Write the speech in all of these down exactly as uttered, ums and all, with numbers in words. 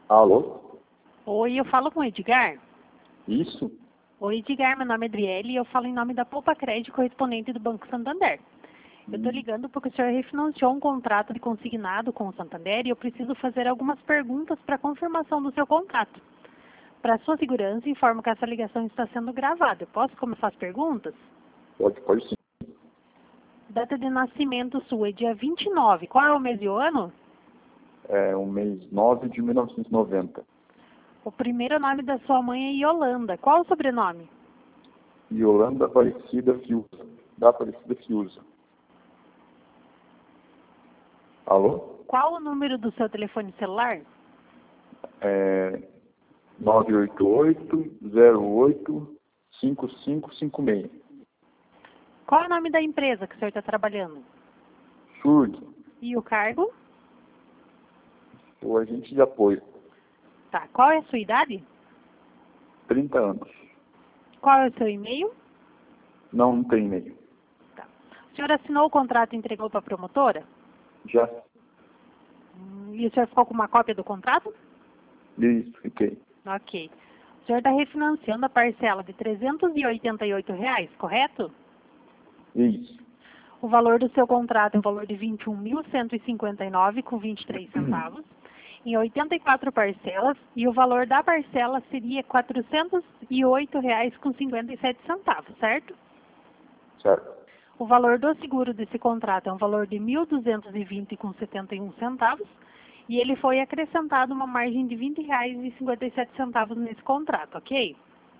Alô? Oi, eu falo com o Edgar. Isso? Oi, Edgar, meu nome é Adriele e eu falo em nome da Poupa Crédito, correspondente do Banco Santander. Eu estou ligando porque o senhor refinanciou um contrato de consignado com o Santander e eu preciso fazer algumas perguntas para confirmação do seu contrato. Para sua segurança, informo que essa ligação está sendo gravada. Eu posso começar as perguntas? Pode, pode sim. Data de nascimento sua é dia vinte e nove. Qual é o mês e o ano? É o mês nove de mil novecentos e noventa. O primeiro nome da sua mãe é Yolanda. Qual o sobrenome? Yolanda Aparecida Fiuza. Da Aparecida Fiuza. Alô? Qual o número do seu telefone celular? É nove oito oito, zero oito, cinco cinco cinco seis. Qual é o nome da empresa que o senhor está trabalhando? Surdo. E o cargo? O agente de apoio. Tá. Qual é a sua idade? trinta anos. Qual é o seu e-mail? Não, não tem e-mail. Tá. O senhor assinou o contrato e entregou para a promotora? Já. Hum, E o senhor ficou com uma cópia do contrato? Isso, fiquei. Ok. O senhor está refinanciando a parcela de trezentos e oitenta e oito reais, correto? Isso. O valor do seu contrato é o valor de vinte e um mil cento e cinquenta e nove reais com vinte e três centavos, em oitenta e quatro parcelas, e o valor da parcela seria quatrocentos e oito reais com cinquenta e sete centavos, certo? Certo. O valor do seguro desse contrato é um valor de mil duzentos e vinte reais com setenta e um centavos, e ele foi acrescentado uma margem de vinte reais e cinquenta e sete centavos nesse contrato, ok?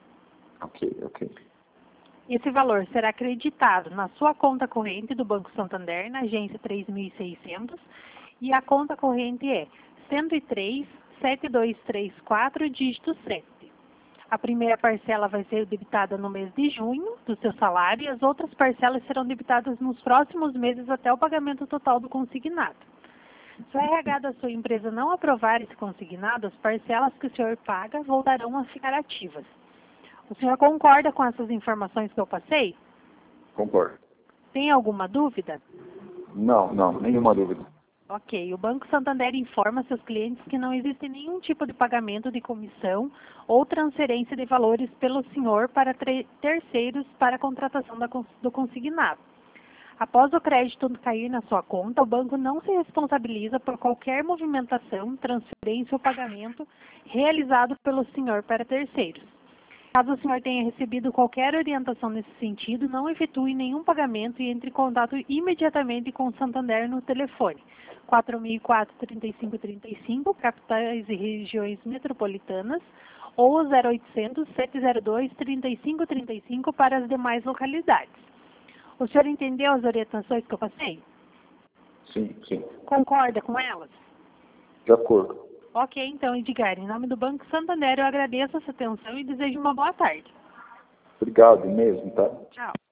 Ok, ok. Esse valor será acreditado na sua conta corrente do Banco Santander, na agência três mil e seiscentos, e a conta corrente é cento e três, sete dois três quatro, dígito sete. A primeira parcela vai ser debitada no mês de junho do seu salário e as outras parcelas serão debitadas nos próximos meses até o pagamento total do consignado. Se o R H da sua empresa não aprovar esse consignado, as parcelas que o senhor paga voltarão a ficar ativas. O senhor concorda com essas informações que eu passei? Concordo. Tem alguma dúvida? Não, não, nenhuma dúvida. Ok. O Banco Santander informa seus clientes que não existe nenhum tipo de pagamento de comissão ou transferência de valores pelo senhor para terceiros para a contratação da, do consignado. Após o crédito cair na sua conta, o banco não se responsabiliza por qualquer movimentação, transferência ou pagamento realizado pelo senhor para terceiros. Caso o senhor tenha recebido qualquer orientação nesse sentido, não efetue nenhum pagamento e entre em contato imediatamente com o Santander no telefone quatro mil e quatro, trinta e cinco trinta e cinco, capitais e regiões metropolitanas, ou zero oitocentos, sete zero dois, trinta e cinco trinta e cinco para as demais localidades. O senhor entendeu as orientações que eu passei? Sim, sim. Concorda com elas? De acordo. Ok, então, Edgar, em nome do Banco Santander, eu agradeço a sua atenção e desejo uma boa tarde. Obrigado mesmo, tá? Tchau.